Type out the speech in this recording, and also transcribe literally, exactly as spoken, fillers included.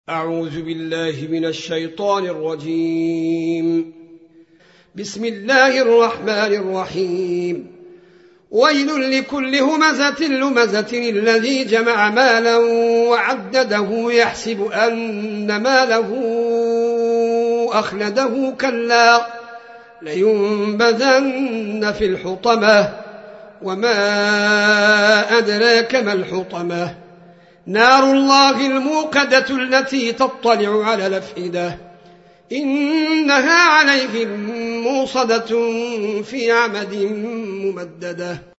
أعوذ بالله من الشيطان الرجيم. بسم الله الرحمن الرحيم. ويل لكل همزة لمزة الذي جمع مالا وعدده يحسب أن ماله أخلده كلا لينبذن في الحطمة وما أدراك ما الحطمة نار الله الموقدة التي تطلع على الأفئدة إنها عليهم موصدة في عمد ممددة.